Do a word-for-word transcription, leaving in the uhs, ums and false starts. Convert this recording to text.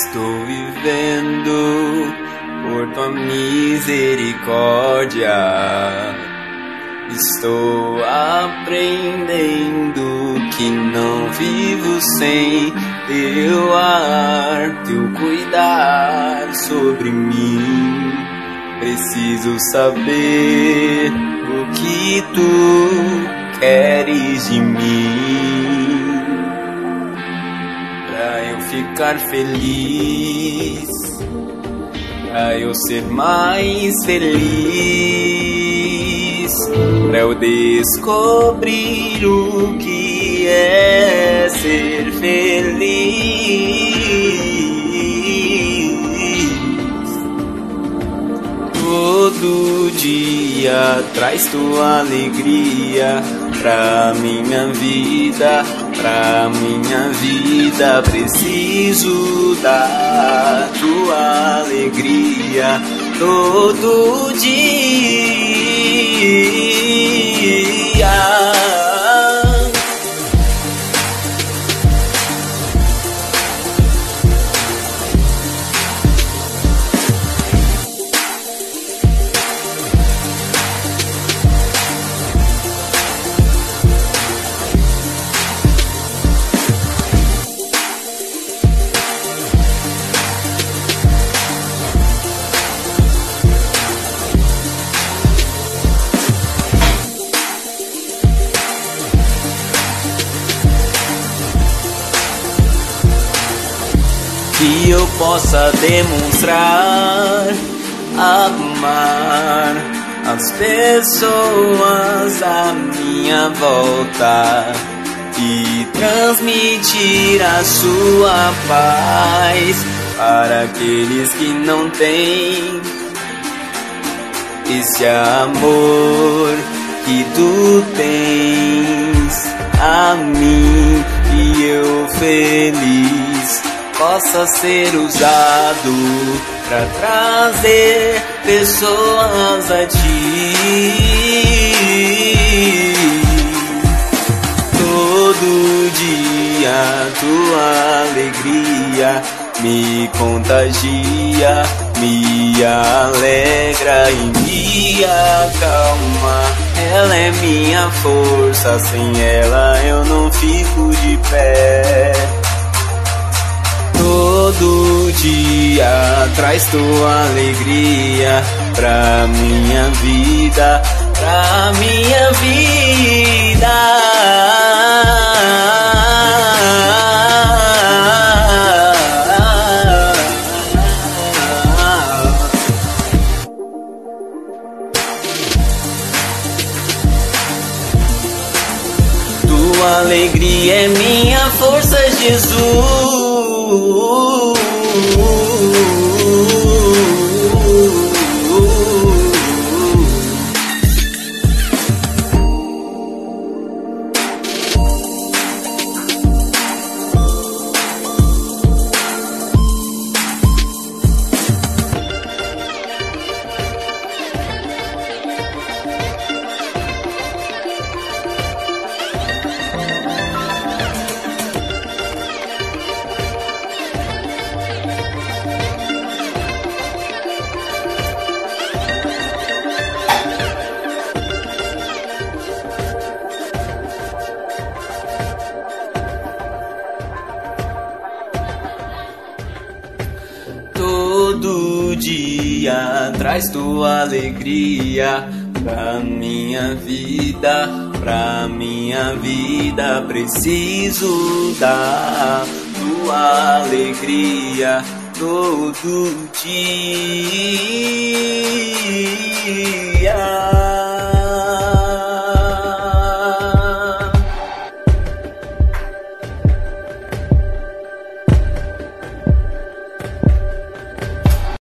Estou vivendo por tua misericórdia. Estou aprendendo que não vivo sem teu ar, teu cuidar sobre mim. Preciso saber o que tu queres de mim, pra eu ficar feliz, pra eu ser mais feliz, pra eu descobrir o que é ser feliz. Todo dia traz tua alegria pra minha vida, pra minha vida. Preciso da tua alegria todo dia. Que eu possa demonstrar, amar as pessoas à minha volta e transmitir a sua paz para aqueles que não têm esse amor que tu tens a mim. E eu feliz possa ser usado pra trazer pessoas a ti. Todo dia tua alegria me contagia, me alegra e me acalma. Ela é minha força, sem ela eu não fico de pé. Todo dia traz tua alegria pra minha vida, pra minha vida. Tua alegria é minha força, Jesus. Todo dia traz tua alegria pra minha vida, pra minha vida. Preciso da tua alegria todo dia.